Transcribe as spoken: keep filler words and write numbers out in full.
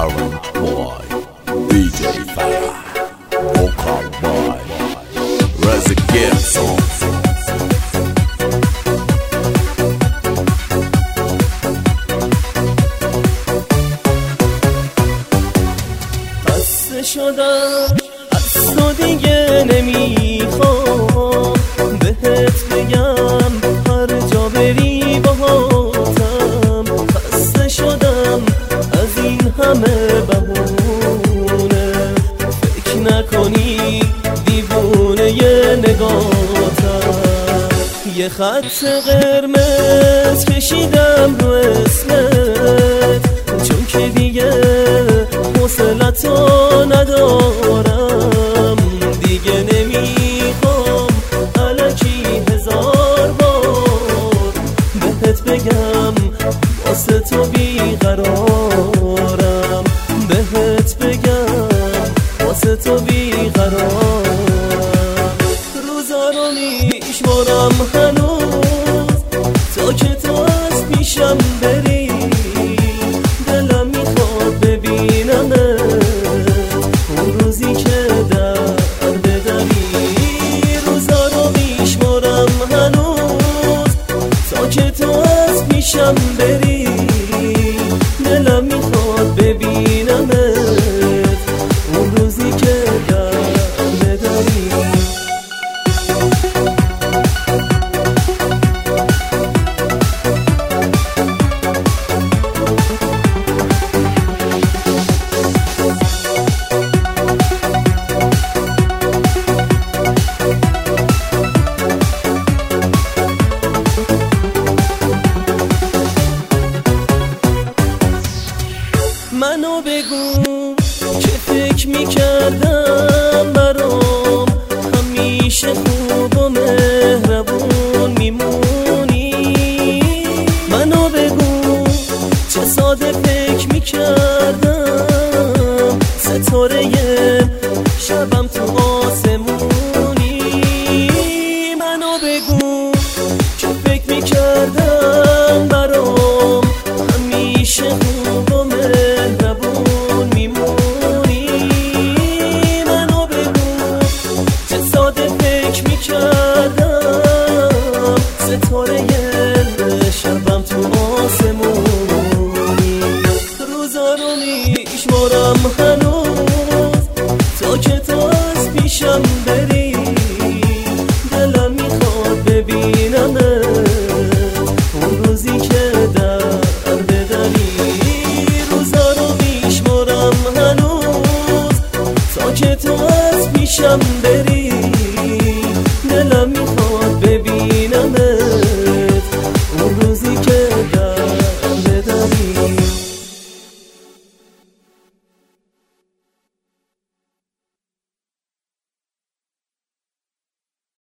Arrant Boy دی جی فرح Vocal Boy Reza Gibson خسته شدم از تو دیگه نمیخوام بهت بگم هر جا بری باهاتم. خسته شدم از این همه بهونه، فکر نکنی دیوونه ی نگاتم. یه خط قرمز کشیدم رو اسمت، چون که دیگه حوصلتو ندارم. دیگه نمیخوام الکی هزار بار بهت بگم واسه تو بیقرارم. بهت بگم واسه تو بیقرارم. روزا رو میشمارم هنوز تا که تو از پیشم بری. دلم میخواد ببینمت اون روزی که در بدری. روزا رو میشمارم هنوز تا که تو از پیشم بری. دلم میخواد ببینمت اون روزی که در بدری. منو بگو که فکر میکردم برام همیشه خوب و مهربون میمونی. منو بگو چه ساده فکر میکردم ستاره شبم تو آسمونی. منو بگو که فکر میکردم برام همیشه خوب و مهربون میمونی. منو بگو چه ساده فکر میکردم ستاره شبم تو آسمونی. روزا رو میشمارم هنوز تا که تو از پیشم بری. دلم میخواد ببینمت اون روزی که در بدری. روزا رو میشمارم هنوز تا که تو از پیشم بری.